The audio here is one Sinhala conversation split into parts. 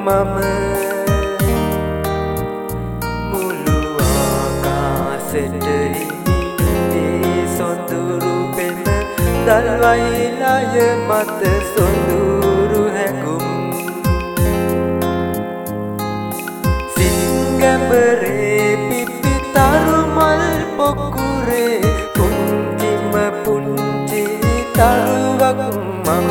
මම මුළු ආකාශෙට හිමිනේ සොඳුරු පෙන දල්වයිලය මත සොඳුරු හැඟුම් සිංගඹරේ පිපි තරුමල් පොකුරේ පුංචිම පුංචි තරුවක් මම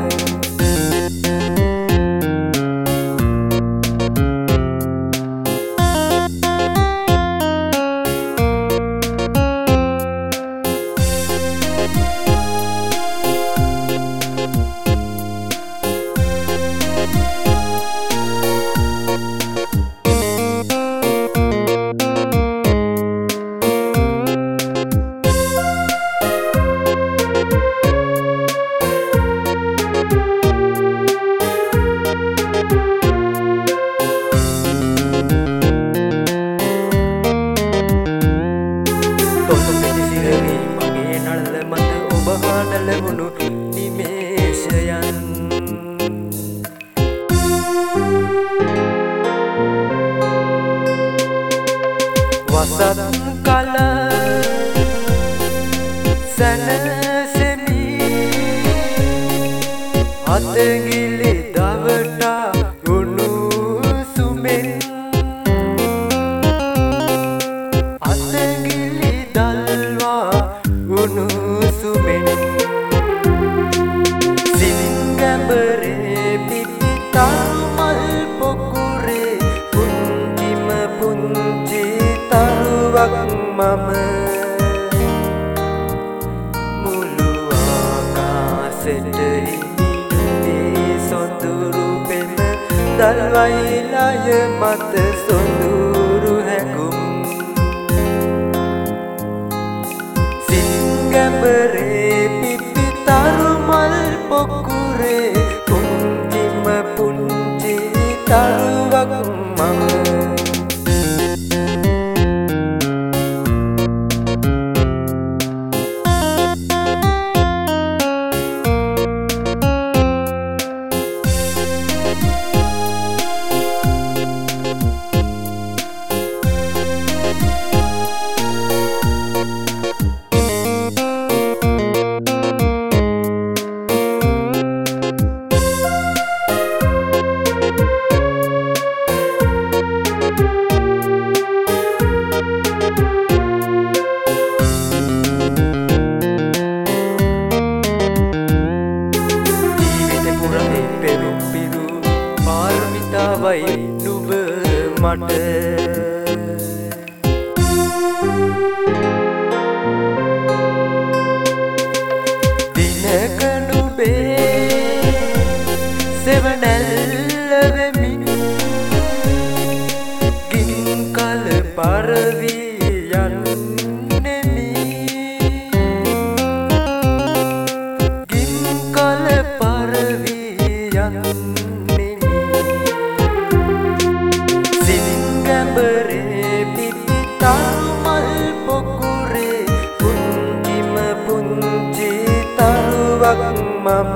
මගේ නළල මත ඔබ හානල වුණු නිමේෂයන් වසත් කල සැනසෙමි අතගිලි දවටා උණුසුමෙන් අතගිලි දල්වා උණුසුමෙන් සිංගඹරේ පිපි තරුමල් පොකුරේ පුංචිම පුංචි තරුවක් මම මුළු ආකාශෙට හිමිනේ සොඳුරු පෙන දල්වයිලය මත සොඳුරු හැඟුම් සිංගඹරේ පිපි තරුමල් පොකුරේ පුංචිම පුංචි තරුවක් මම පාරමිතාවයි නුඹ මට දිනක නුඹේ සෙවණැල්ල වෙමින් ගින් කල පරවි යන්නෙමි ගින් කල පරවි යන්නෙමි සිංගඹරේ පිපි තරුමල් පොකුරේ පුංචිම පුංචි තරුවක් මම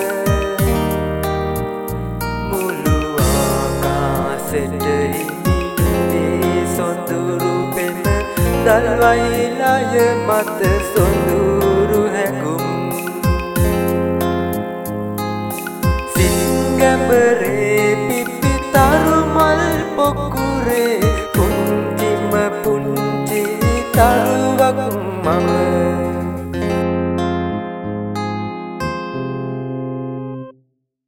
මුළු ආකාශෙට හිමිනේ සොඳුරු පෙන දල්වයිලය මත සොඳුරු හැඟුම් සිංගඹරේ පිපි තරුමල් පොකුරේ පුංචිම පුංචි තරුවක් මම